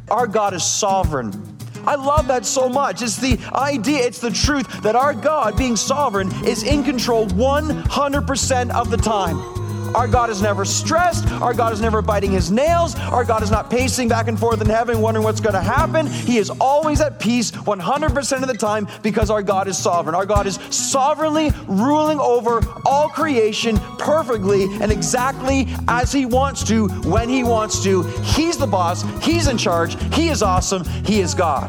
Our God is sovereign. I love that so much. It's the idea, it's the truth that our God, being sovereign, is in control 100% of the time. Our God is never stressed. Our God is never biting his nails. Our God is not pacing back and forth in heaven wondering what's going to happen. He is always at peace 100% of the time because our God is sovereign. Our God is sovereignly ruling over all creation perfectly and exactly as he wants to, when he wants to. He's the boss. He's in charge. He is awesome. He is God.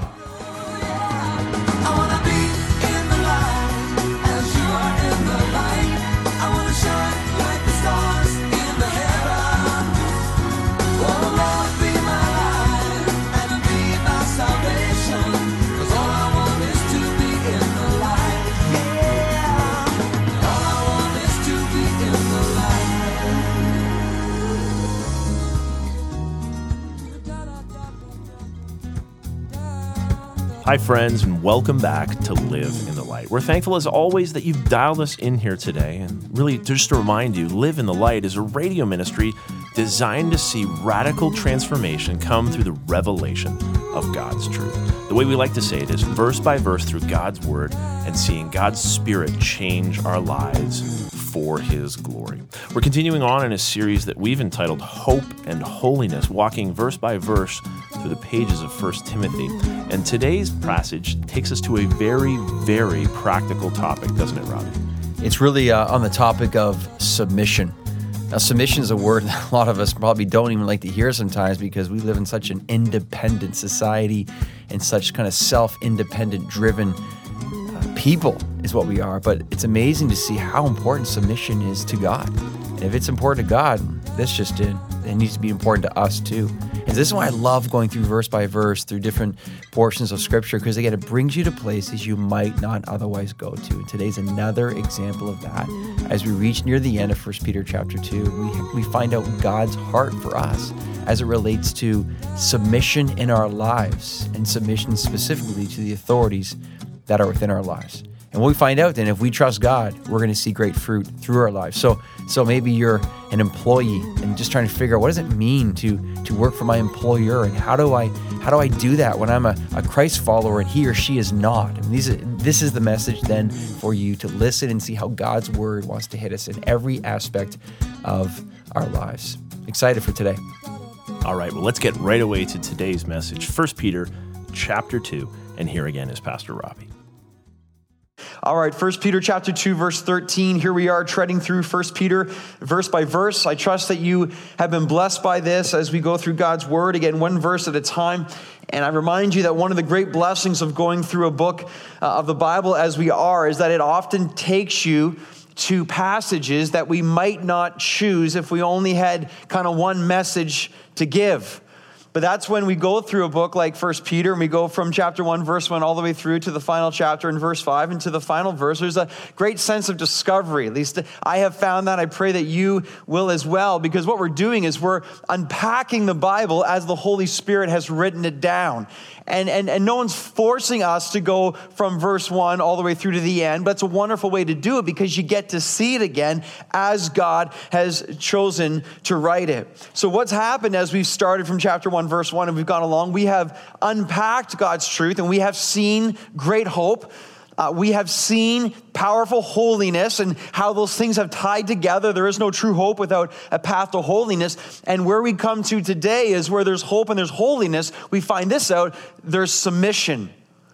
Hi, friends, and welcome back to Live in the Light. We're thankful, as always, that you've dialed us in here today. And really, just to remind you, Live in the Light is a radio ministry designed to see radical transformation come through the revelation of God's truth. The way we like to say it is verse by verse through God's Word and seeing God's Spirit change our lives for His glory. We're continuing on in a series that we've entitled Hope and Holiness, walking verse by verse through the pages of 1 Timothy. And today's passage takes us to a very, very practical topic, doesn't it, Robbie? It's really on the topic of submission. Now, submission is a word that a lot of us probably don't even like to hear sometimes because we live in such an independent society and such kind of self-independent driven people is what we are. But it's amazing to see how important submission is to God. And if it's important to God, that's just it. It needs to be important to us too. And this is why I love going through verse by verse through different portions of Scripture, because again, it brings you to places you might not otherwise go to. And today's another example of that. As we reach near the end of 1 Peter chapter 2, we find out God's heart for us as it relates to submission in our lives, and submission specifically to the authorities that are within our lives. And what we find out then, if we trust God, we're going to see great fruit through our lives. So maybe you're an employee and just trying to figure out what does it mean to work for my employer, and how do I do that when I'm a Christ follower and he or she is not? I mean, this is the message then for you to listen and see how God's Word wants to hit us in every aspect of our lives. Excited for today. All right, well, let's get right away to today's message. 1 Peter chapter 2, and here again is Pastor Robbie. All right, 1 Peter chapter 2, verse 13. Here we are treading through 1 Peter verse by verse. I trust that you have been blessed by this as we go through God's Word, again, one verse at a time. And I remind you that one of the great blessings of going through a book of the Bible as we are is that it often takes you to passages that we might not choose if we only had kind of one message to give. But that's when we go through a book like 1 Peter, and we go from chapter 1, verse 1, all the way through to the final chapter in verse 5, and to the final verse. There's a great sense of discovery. At least I have found that. I pray that you will as well, because what we're doing is we're unpacking the Bible as the Holy Spirit has written it down. And no one's forcing us to go from verse 1 all the way through to the end, but it's a wonderful way to do it because you get to see it again as God has chosen to write it. So what's happened as we've started from chapter 1, verse 1, and we've gone along, we have unpacked God's truth, and we have seen great hope. We have seen powerful holiness and how those things have tied together. There is no true hope without a path to holiness. And where we come to today is where there's hope and there's holiness. We find this out. There's submission.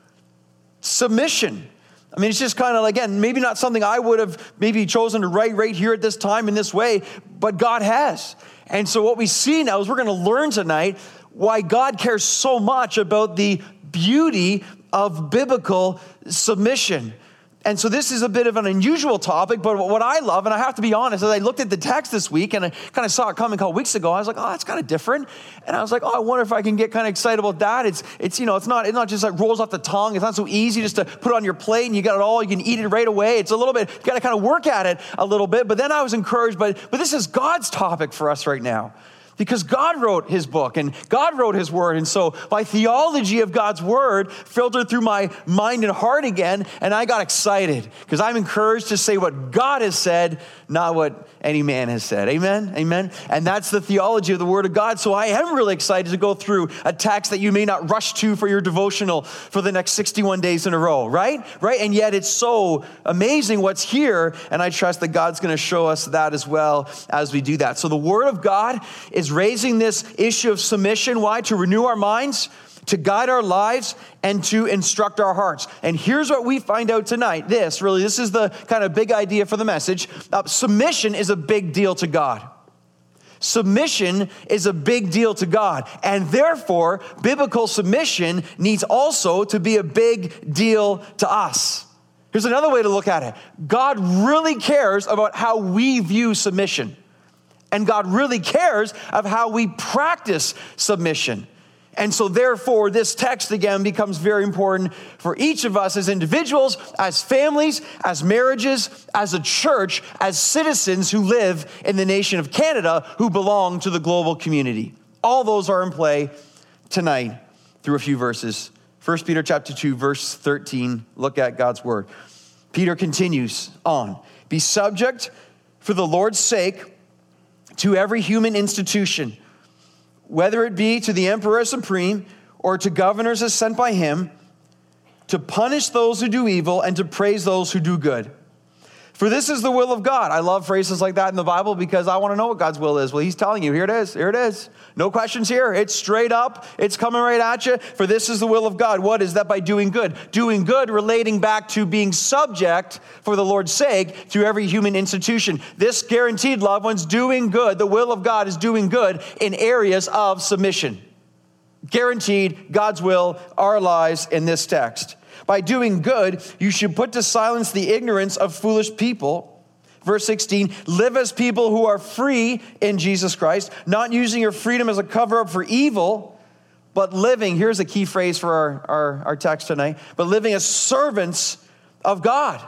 Submission. I mean, it's just kind of, again, maybe not something I would have maybe chosen to write right here at this time in this way, but God has. And so what we see now is we're going to learn tonight why God cares so much about the beauty of biblical submission. And so this is a bit of an unusual topic, but what I love, and I have to be honest, as I looked at the text this week and I kind of saw it coming a couple weeks ago, I was like, oh, that's kind of different. And I was like, oh, I wonder if I can get kind of excited about that. It's not just like rolls off the tongue. It's not so easy just to put it on your plate and you got it all, you can eat it right away. It's a little bit, you got to kind of work at it a little bit. But then I was encouraged, but this is God's topic for us right now. Because God wrote his book and God wrote his word. And so my theology of God's word filtered through my mind and heart again. And I got excited because I'm encouraged to say what God has said, not what any man has said. Amen? Amen? And that's the theology of the word of God. So I am really excited to go through a text that you may not rush to for your devotional for the next 61 days in a row, right? Right? And yet it's so amazing what's here. And I trust that God's going to show us that as well as we do that. So the word of God is raising this issue of submission. Why? To renew our minds, to guide our lives, and to instruct our hearts. And here's what we find out tonight. This is the kind of big idea for the message. Submission is a big deal to God. Submission is a big deal to God. And therefore, biblical submission needs also to be a big deal to us. Here's another way to look at it. God really cares about how we view submission. And God really cares of how we practice submission. And so therefore, this text again becomes very important for each of us as individuals, as families, as marriages, as a church, as citizens who live in the nation of Canada, who belong to the global community. All those are in play tonight through a few verses. 1 Peter chapter 2, verse 13. Look at God's word. Peter continues on. Be subject for the Lord's sake to every human institution, whether it be to the emperor supreme or to governors as sent by him, to punish those who do evil and to praise those who do good. For this is the will of God. I love phrases like that in the Bible because I want to know what God's will is. Well, he's telling you, here it is, here it is. No questions here. It's straight up. It's coming right at you. For this is the will of God. What is that? By doing good. Doing good relating back to being subject for the Lord's sake to every human institution. This guaranteed, loved ones, doing good. The will of God is doing good in areas of submission. Guaranteed, God's will, our lives in this text. By doing good, you should put to silence the ignorance of foolish people. Verse 16, live as people who are free in Jesus Christ, not using your freedom as a cover-up for evil, but living, here's a key phrase for our text tonight, but living as servants of God.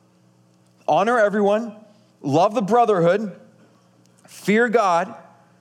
Honor everyone, love the brotherhood, fear God,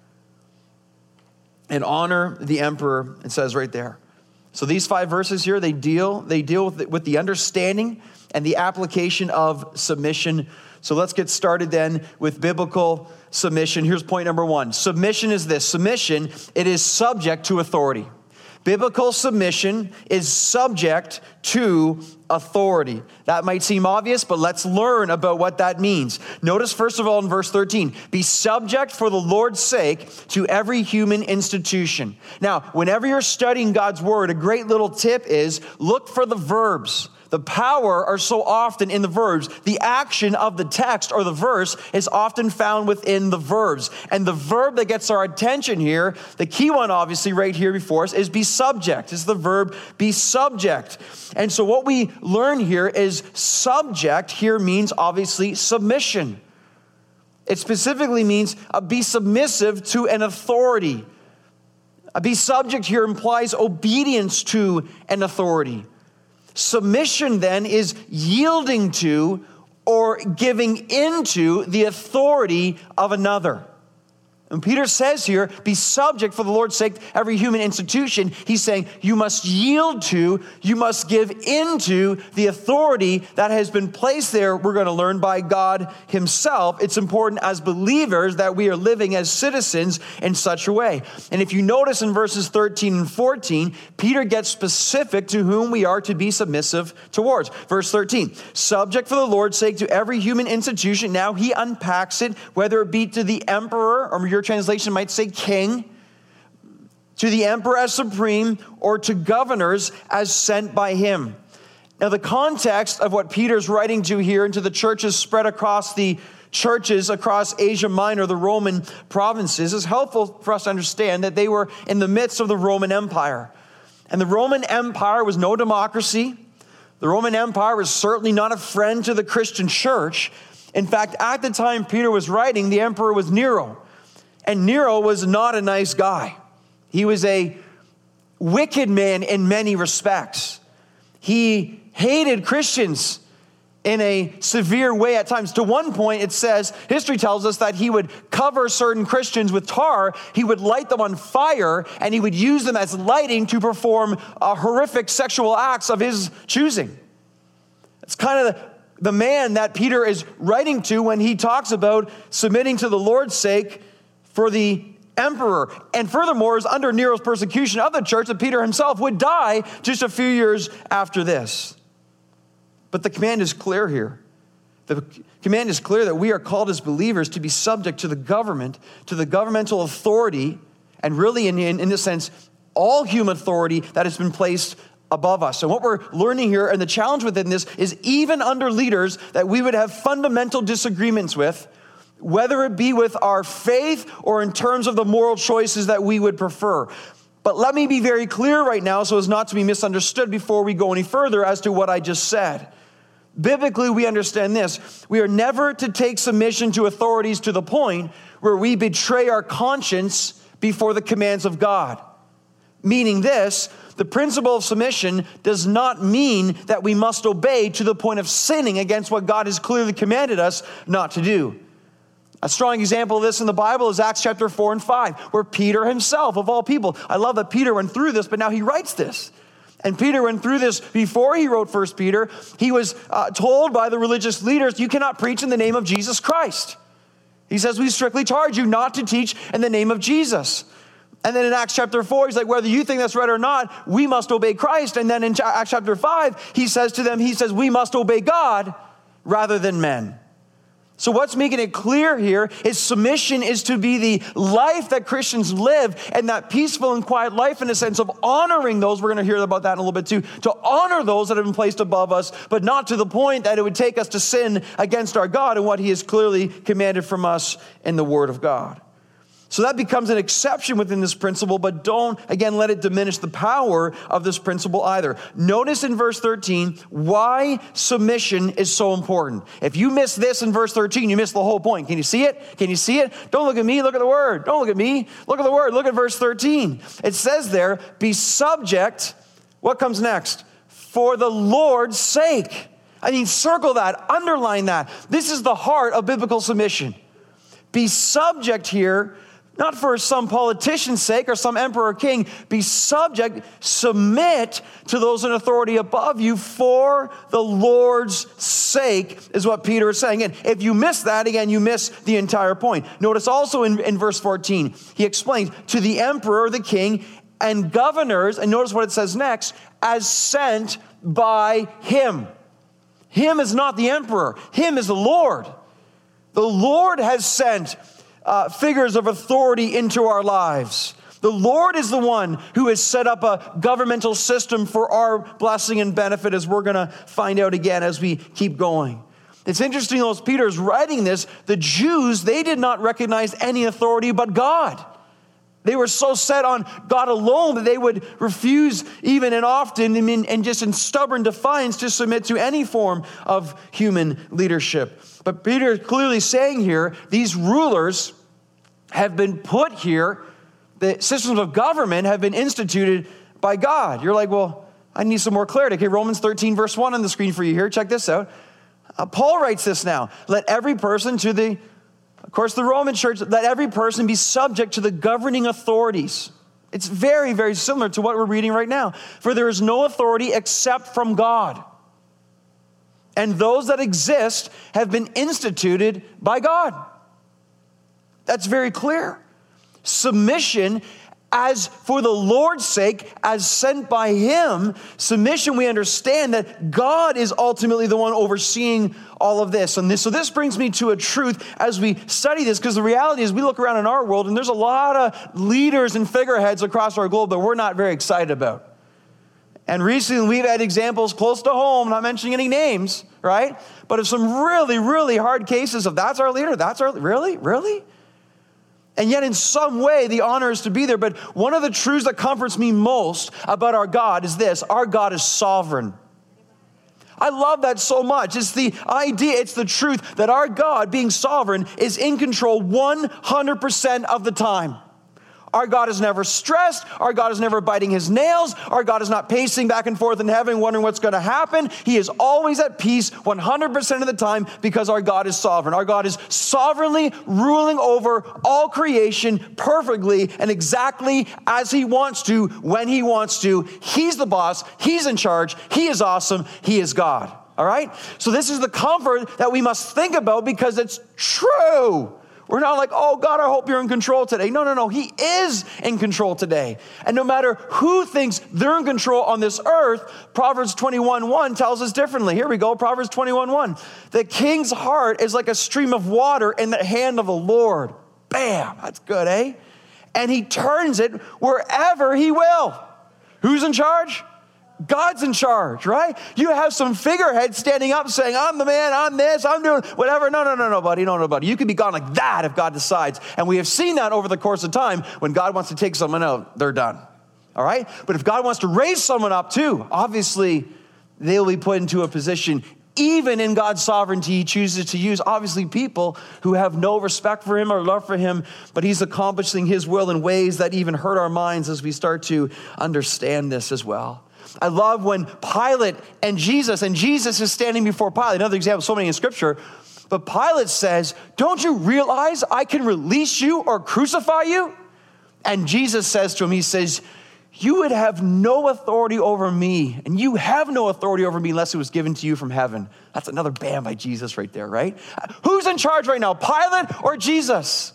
and honor the emperor, it says right there. So these 5 verses here, they deal with the understanding and the application of submission. So let's get started then with biblical submission. Here's point number 1. Submission is this. Submission, it is subject to authority. Biblical submission is subject to authority. That might seem obvious, but let's learn about what that means. Notice, first of all, in verse 13, be subject for the Lord's sake to every human institution. Now, whenever you're studying God's word, a great little tip is look for the verbs. The power are so often in the verbs. The action of the text or the verse is often found within the verbs. And the verb that gets our attention here, the key one obviously right here before us, is be subject. It's the verb be subject. And so what we learn here is subject here means obviously submission. It specifically means be submissive to an authority. Be subject here implies obedience to an authority. Submission then is yielding to or giving into the authority of another. And Peter says here, be subject for the Lord's sake to every human institution. He's saying you must yield to, you must give into the authority that has been placed there, we're going to learn, by God himself. It's important as believers that we are living as citizens in such a way. And if you notice in verses 13 and 14, Peter gets specific to whom we are to be submissive towards. Verse 13, subject for the Lord's sake to every human institution. Now he unpacks it, whether it be to the emperor, or your translation might say king, to the emperor as supreme, or to governors as sent by him. Now, the context of what Peter's writing to here and to the churches spread across the churches across Asia Minor, the Roman provinces, is helpful for us to understand that they were in the midst of the Roman Empire. And the Roman Empire was no democracy. The Roman Empire was certainly not a friend to the Christian church. In fact, at the time Peter was writing, the emperor was Nero. And Nero was not a nice guy. He was a wicked man in many respects. He hated Christians in a severe way at times. To one point, it says, history tells us that he would cover certain Christians with tar, he would light them on fire, and he would use them as lighting to perform horrific sexual acts of his choosing. It's kind of the man that Peter is writing to when he talks about submitting to the Lord's sake for the emperor. And furthermore, is under Nero's persecution of the church that Peter himself would die just a few years after this. But the command is clear here. The command is clear that we are called as believers to be subject to the government, to the governmental authority, and really in this sense, all human authority that has been placed above us. And what we're learning here, and the challenge within this, is even under leaders that we would have fundamental disagreements with, whether it be with our faith or in terms of the moral choices that we would prefer. But let me be very clear right now so as not to be misunderstood before we go any further as to what I just said. Biblically, we understand this. We are never to take submission to authorities to the point where we betray our conscience before the commands of God. Meaning this, the principle of submission does not mean that we must obey to the point of sinning against what God has clearly commanded us not to do. A strong example of this in the Bible is Acts chapter 4 and 5, where Peter himself, of all people, I love that Peter went through this, but now he writes this. And Peter went through this before he wrote 1 Peter. He was told by the religious leaders, you cannot preach in the name of Jesus Christ. He says, we strictly charge you not to teach in the name of Jesus. And then in Acts chapter 4, he's like, whether you think that's right or not, we must obey Christ. And then in Acts chapter 5, he says to them, we must obey God rather than men. So what's making it clear here is submission is to be the life that Christians live, and that peaceful and quiet life in a sense of honoring those. We're going to hear about that in a little bit too. To honor those that have been placed above us, but not to the point that it would take us to sin against our God and what he has clearly commanded from us in the Word of God. So that becomes an exception within this principle, but don't, again, let it diminish the power of this principle either. Notice in verse 13 why submission is so important. If you miss this in verse 13, you miss the whole point. Can you see it? Can you see it? Don't look at me, look at the Word. Don't look at me, look at the Word. Look at verse 13. It says there, be subject, what comes next? For the Lord's sake. I mean, circle that, underline that. This is the heart of biblical submission. Be subject here, not for some politician's sake or some emperor or king. Be subject, submit to those in authority above you for the Lord's sake, is what Peter is saying. And if you miss that, again, you miss the entire point. Notice also in verse 14, he explains, to the emperor, the king, and governors, and notice what it says next, as sent by him. Him is not the emperor. Him is the Lord. The Lord has sent figures of authority into our lives. The Lord is the one who has set up a governmental system for our blessing and benefit, as we're going to find out again as we keep going. It's interesting, though, as Peter's writing this, the Jews, they did not recognize any authority but God. They were so set on God alone that they would refuse even and often and just in stubborn defiance to submit to any form of human leadership. But Peter is clearly saying here, these rulers have been put here, the systems of government have been instituted by God. You're like, well, I need some more clarity. Okay, Romans 13, verse 1 on the screen for you here. Check this out. Paul writes this now. Let every person of course, the Roman church, let every person be subject to the governing authorities. It's very, very similar to what we're reading right now. For there is no authority except from God. And those that exist have been instituted by God. That's very clear. Submission as for the Lord's sake, as sent by him. Submission, we understand that God is ultimately the one overseeing all of this. So this brings me to a truth as we study this, because the reality is we look around in our world and there's a lot of leaders and figureheads across our globe that we're not very excited about. And recently we've had examples close to home, not mentioning any names, right? But of some really, really hard cases of that's our leader, really? And yet in some way the honor is to be there. But one of the truths that comforts me most about our God is this: our God is sovereign. I love that so much. It's the idea, it's the truth that our God, being sovereign, is in control 100% of the time. Our God is never stressed. Our God is never biting his nails. Our God is not pacing back and forth in heaven wondering what's going to happen. He is always at peace 100% of the time because our God is sovereign. Our God is sovereignly ruling over all creation perfectly and exactly as he wants to, when he wants to. He's the boss. He's in charge. He is awesome. He is God. All right? So this is the comfort that we must think about because it's true. We're not like, oh, God, I hope you're in control today. No. He is in control today. And no matter who thinks they're in control on this earth, Proverbs 21:1 tells us differently. Here we go, Proverbs 21:1. The king's heart is like a stream of water in the hand of the Lord. Bam, that's good, eh? And he turns it wherever he will. Who's in charge? God's in charge, right? You have some figurehead standing up saying, I'm the man, I'm this, I'm doing whatever. No, buddy, no, buddy. You can be gone like that if God decides. And we have seen that over the course of time. When God wants to take someone out, they're done. All right? But if God wants to raise someone up too, obviously they'll be put into a position. Even in God's sovereignty, he chooses to use, obviously, people who have no respect for him or love for him, but he's accomplishing his will in ways that even hurt our minds as we start to understand this as well. I love when Pilate and Jesus is standing before Pilate. Another example, so many in Scripture, but Pilate says, don't you realize I can release you or crucify you? And Jesus says to him, he says, you would have no authority over me, and you have no authority over me unless it was given to you from heaven. That's another bam by Jesus right there, right? Who's in charge right now, Pilate or Jesus?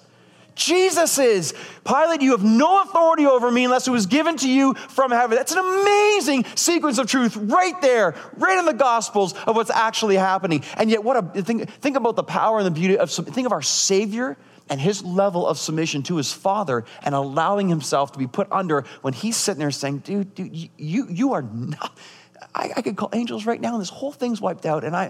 Jesus is. Pilate, you have no authority over me unless it was given to you from heaven. That's an amazing sequence of truth right there, right in the Gospels of what's actually happening. And yet, think about the power and the beauty of, think of our Savior and his level of submission to his Father and allowing himself to be put under when he's sitting there saying, dude, you are not, I could call angels right now and this whole thing's wiped out and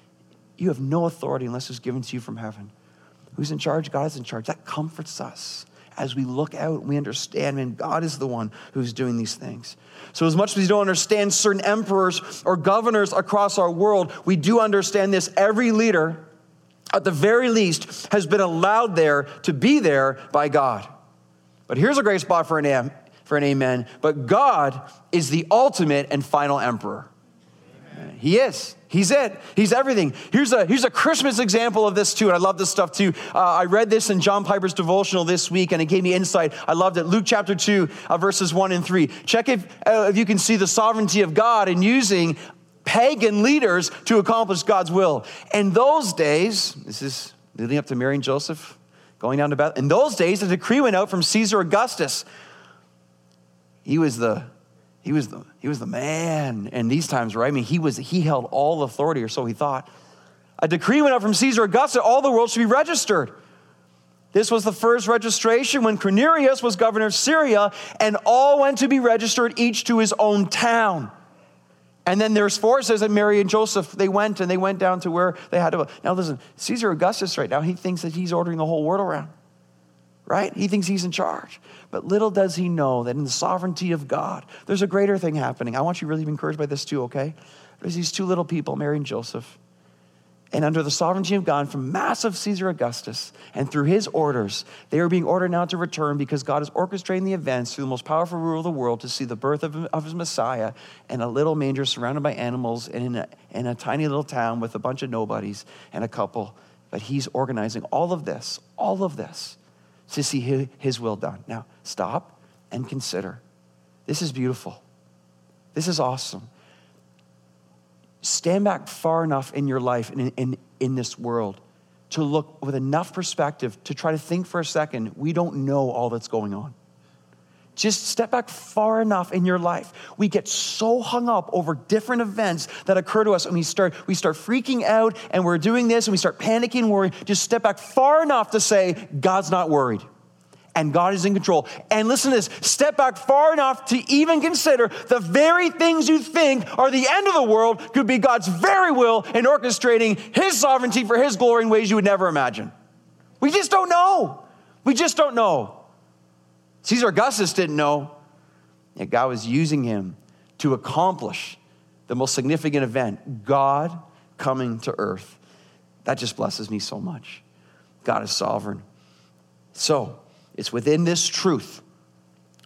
you have no authority unless it's given to you from heaven. Who's in charge? God is in charge. That comforts us as we look out and we understand, man, God is the one who's doing these things. So as much as we don't understand certain emperors or governors across our world, we do understand this. Every leader, at the very least, has been allowed there to be there by God. But here's a great spot for an amen. But God is the ultimate and final emperor. Amen. He is. He's it. He's everything. Here's a Christmas example of this too, and I love this stuff too. I read this in John Piper's devotional this week, and it gave me insight. I loved it. Luke chapter 2, verses 1 and 3. Check if you can see the sovereignty of God in using pagan leaders to accomplish God's will. In those days, this is leading up to Mary and Joseph going down to Bethlehem. In those days, a decree went out from Caesar Augustus. He was the man in these times, right? I mean, he held all authority, or so he thought. A decree went out from Caesar Augustus, all the world should be registered. This was the first registration when Quirinius was governor of Syria, and all went to be registered, each to his own town. And then there's 4, says that Mary and Joseph, they went down to where they had to. Now listen, Caesar Augustus right now, he thinks that he's ordering the whole world around. Right? He thinks he's in charge. But little does he know that in the sovereignty of God, there's a greater thing happening. I want you to really be encouraged by this too, okay? There's these 2 little people, Mary and Joseph. And under the sovereignty of God, from massive Caesar Augustus, and through his orders, they are being ordered now to return because God is orchestrating the events through the most powerful ruler of the world to see the birth of his Messiah in a little manger surrounded by animals and in a tiny little town with a bunch of nobodies and a couple. But he's organizing all of this, to see his will done. Now, stop and consider. This is beautiful. This is awesome. Stand back far enough in your life and in this world to look with enough perspective to try to think for a second, we don't know all that's going on. Just step back far enough in your life. We get so hung up over different events that occur to us, and we start freaking out, and we're doing this, and we start panicking and worrying. Just step back far enough to say, God's not worried, and God is in control. And listen to this, step back far enough to even consider the very things you think are the end of the world could be God's very will in orchestrating his sovereignty for his glory in ways you would never imagine. We just don't know. Caesar Augustus didn't know, yet God was using him to accomplish the most significant event, God coming to earth. That just blesses me so much. God is sovereign. So, it's within this truth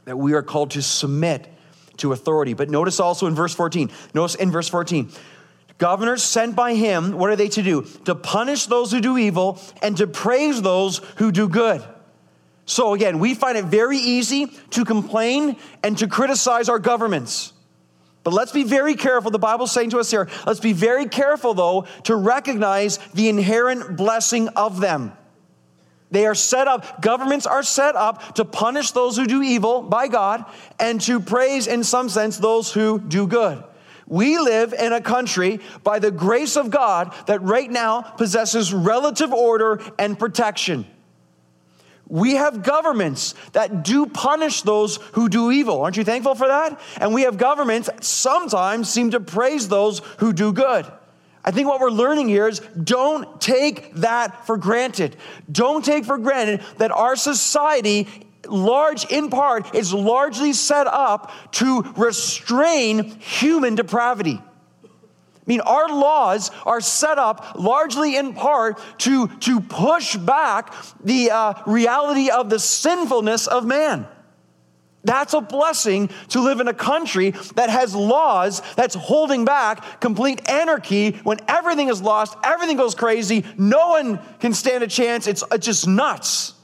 that we are called to submit to authority. But notice also in verse 14, governors sent by him, what are they to do? To punish those who do evil and to praise those who do good. So again, we find it very easy to complain and to criticize our governments. But let's be very careful. The Bible's saying to us here, let's be very careful, though, to recognize the inherent blessing of them. They are set up, governments are set up to punish those who do evil by God and to praise, in some sense, those who do good. We live in a country, by the grace of God, that right now possesses relative order and protection. We have governments that do punish those who do evil. Aren't you thankful for that? And we have governments that sometimes seem to praise those who do good. I think what we're learning here is don't take that for granted. Don't take for granted that our society, in part, is largely set up to restrain human depravity. I mean, our laws are set up largely in part to push back the reality of the sinfulness of man. That's a blessing to live in a country that has laws that's holding back complete anarchy when everything is lost, everything goes crazy, no one can stand a chance. It's just nuts.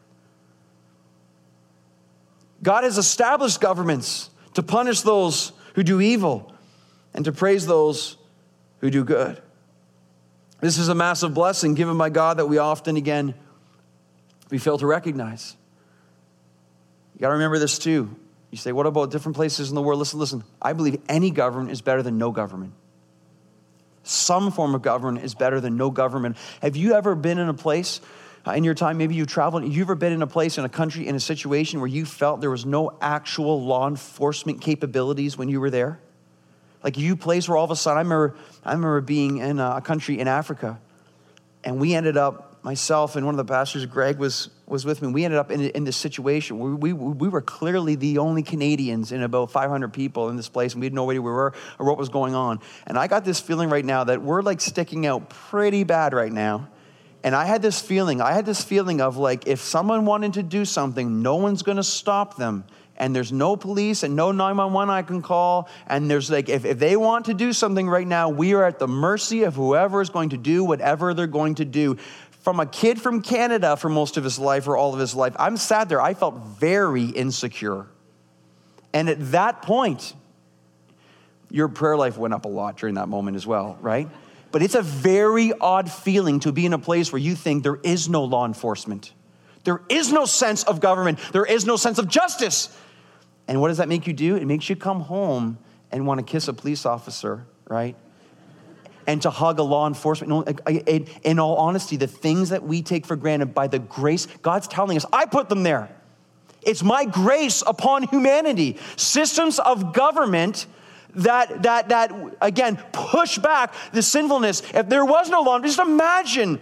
God has established governments to punish those who do evil and to praise those who do good. This is a massive blessing given by God that we often, again, we fail to recognize. You got to remember this too. You say, what about different places in the world? Listen. I believe any government is better than no government. Some form of government is better than no government. Have you ever been in a place in your time, maybe you traveled, have you ever been in a place, in a country, in a situation where you felt there was no actual law enforcement capabilities when you were there? Like you place where all of a sudden, I remember being in a country in Africa, and we ended up, myself and one of the pastors, Greg, was with me. We ended up in this situation where we were clearly the only Canadians in about 500 people in this place, and we had no idea where we were or what was going on. And I got this feeling right now that we're like sticking out pretty bad right now. And I had this feeling of like, if someone wanted to do something, no one's going to stop them. And there's no police and no 911 I can call. And there's like, if they want to do something right now, we are at the mercy of whoever is going to do whatever they're going to do. From a kid from Canada for most of his life or all of his life, I'm sat there, I felt very insecure. And at that point, your prayer life went up a lot during that moment as well, right? But it's a very odd feeling to be in a place where you think there is no law enforcement. There is no sense of government. There is no sense of justice. And what does that make you do? It makes you come home and want to kiss a police officer, right? And to hug a law enforcement. In all honesty, the things that we take for granted by the grace, God's telling us, I put them there. It's my grace upon humanity. Systems of government that again, push back the sinfulness. If there was no law, just imagine,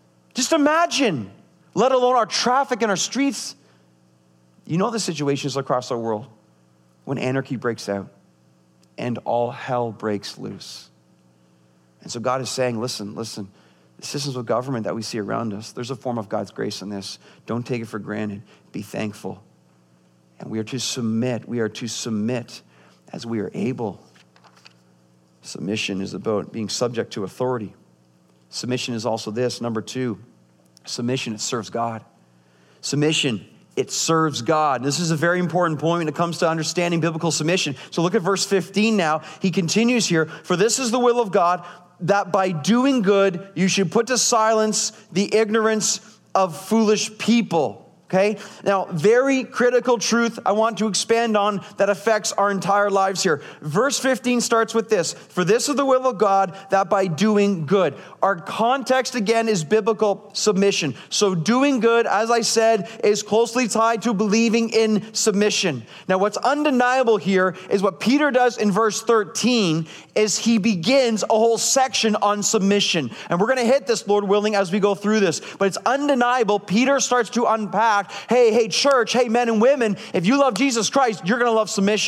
let alone our traffic and our streets. You know the situations across our world when anarchy breaks out and all hell breaks loose. And so God is saying, listen, the systems of government that we see around us, there's a form of God's grace in this. Don't take it for granted. Be thankful. And we are to submit as we are able. Submission is about being subject to authority. Submission is also this, number 2. Submission, it serves God. Submission, it serves God. This is a very important point when it comes to understanding biblical submission. So look at verse 15 now. He continues here. For this is the will of God, that by doing good, you should put to silence the ignorance of foolish people. Okay? Now, very critical truth I want to expand on that affects our entire lives here. Verse 15 starts with this. For this is the will of God, that by doing good. Our context, again, is biblical submission. So doing good, as I said, is closely tied to believing in submission. Now, what's undeniable here is what Peter does in verse 13 is he begins a whole section on submission. And we're going to hit this, Lord willing, as we go through this. But it's undeniable. Peter starts to unpack, hey, church, hey, men and women, if you love Jesus Christ, you're going to love submission.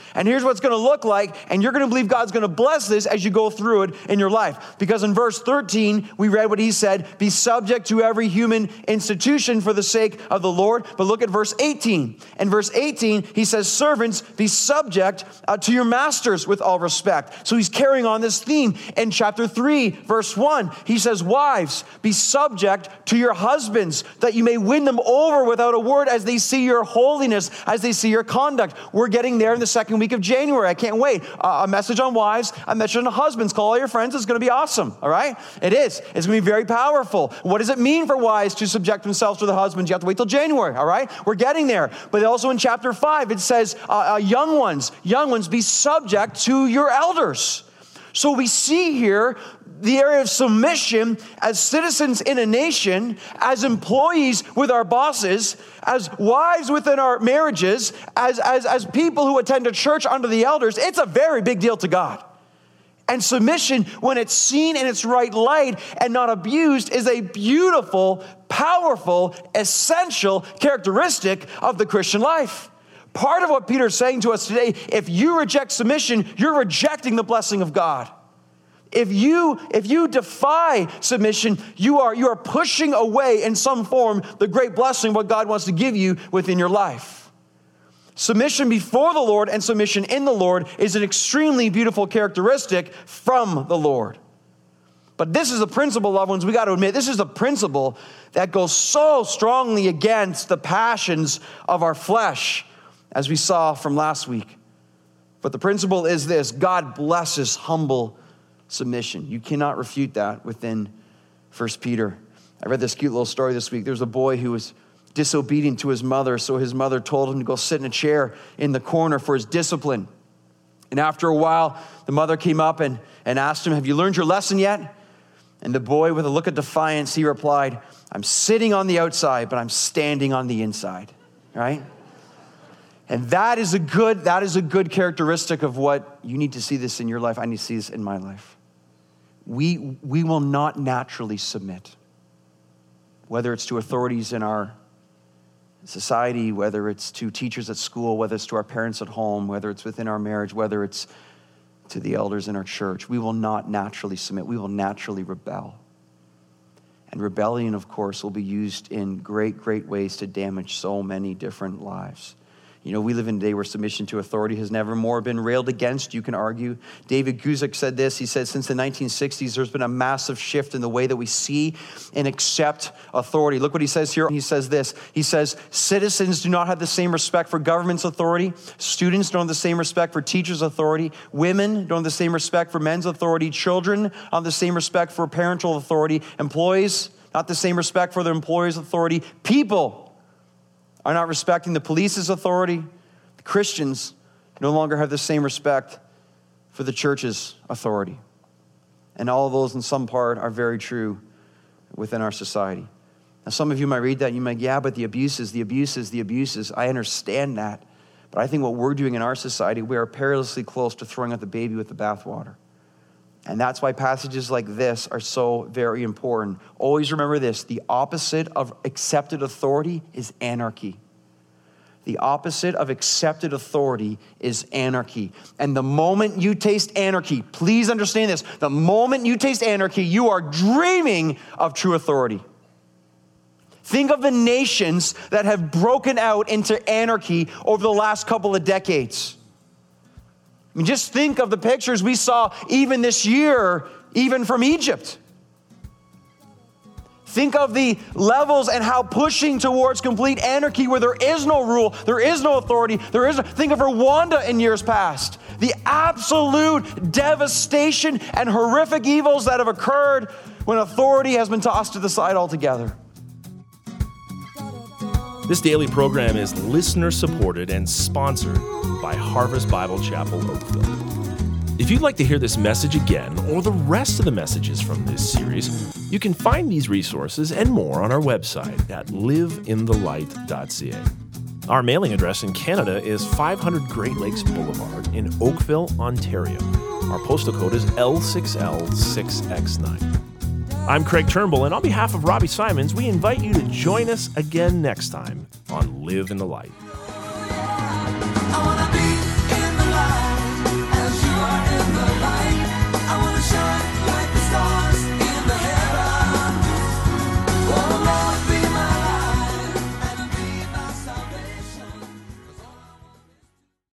And here's what it's going to look like, and you're going to believe God's going to bless this as you go through it in your life. Because in verse 13, we read what he said, be subject to every human institution for the sake of the Lord. But look at verse 18. In verse 18, he says, servants, be subject to your masters with all respect. So he's carrying on this theme. In chapter 3, verse 1, he says, wives, be subject to your husbands, that you may win them over without a word as they see your holiness, as they see your conduct. We're getting there in the second week of January. I can't wait. A message on wives, a message on husbands. Call all your friends. It's going to be awesome. All right? It is. It's going to be very powerful. What does it mean for wives to subject themselves to the husbands? You have to wait till January. All right? We're getting there. But also in chapter 5, it says, young ones, be subject to your elders. So we see here the area of submission as citizens in a nation, as employees with our bosses, as wives within our marriages, as people who attend a church under the elders. It's a very big deal to God. And submission, when it's seen in its right light and not abused, is a beautiful, powerful, essential characteristic of the Christian life. Part of what Peter's saying to us today, if you reject submission, you're rejecting the blessing of God. If you defy submission, you are pushing away in some form the great blessing what God wants to give you within your life. Submission before the Lord and submission in the Lord is an extremely beautiful characteristic from the Lord. But this is a principle, loved ones, we got to admit, this is a principle that goes so strongly against the passions of our flesh, as we saw from last week. But the principle is this: God blesses humble submission. You cannot refute that within 1 Peter. I read this cute little story this week. There was a boy who was disobedient to his mother, so his mother told him to go sit in a chair in the corner for his discipline. And after a while, the mother came up and asked him, have you learned your lesson yet? And the boy, with a look of defiance, he replied, I'm sitting on the outside, but I'm standing on the inside, right? And that is a good characteristic of what you need to see this in your life. I need to see this in my life. We will not naturally submit, whether it's to authorities in our society, whether it's to teachers at school, whether it's to our parents at home, whether it's within our marriage, whether it's to the elders in our church. We will not naturally submit. We will naturally rebel. And rebellion, of course, will be used in great, great ways to damage so many different lives. You know, we live in a day where submission to authority has never more been railed against, you can argue. David Guzik said this. He said, since the 1960s, there's been a massive shift in the way that we see and accept authority. Look what he says here. He says this. He says, citizens do not have the same respect for government's authority. Students don't have the same respect for teachers' authority. Women don't have the same respect for men's authority. Children don't have the same respect for parental authority. Employees, not the same respect for their employer's authority. People are not respecting the police's authority. The Christians no longer have the same respect for the church's authority. And all of those in some part are very true within our society. Now, some of you might read that and you might, yeah, but the abuses. I understand that. But I think what we're doing in our society, we are perilously close to throwing out the baby with the bathwater. And that's why passages like this are so very important. Always remember this: the opposite of accepted authority is anarchy. The opposite of accepted authority is anarchy. And the moment you taste anarchy, please understand this, the moment you taste anarchy, you are dreaming of true authority. Think of the nations that have broken out into anarchy over the last couple of decades. I mean, just think of the pictures we saw even this year, even from Egypt. Think of the levels and how pushing towards complete anarchy where there is no rule, there is no authority, think of Rwanda in years past. The absolute devastation and horrific evils that have occurred when authority has been tossed to the side altogether. This daily program is listener-supported and sponsored by Harvest Bible Chapel, Oakville. If you'd like to hear this message again, or the rest of the messages from this series, you can find these resources and more on our website at liveinthelight.ca. Our mailing address in Canada is 500 Great Lakes Boulevard in Oakville, Ontario. Our postal code is L6L6X9. I'm Craig Turnbull, and on behalf of Robbie Simons, we invite you to join us again next time on Live in the Light.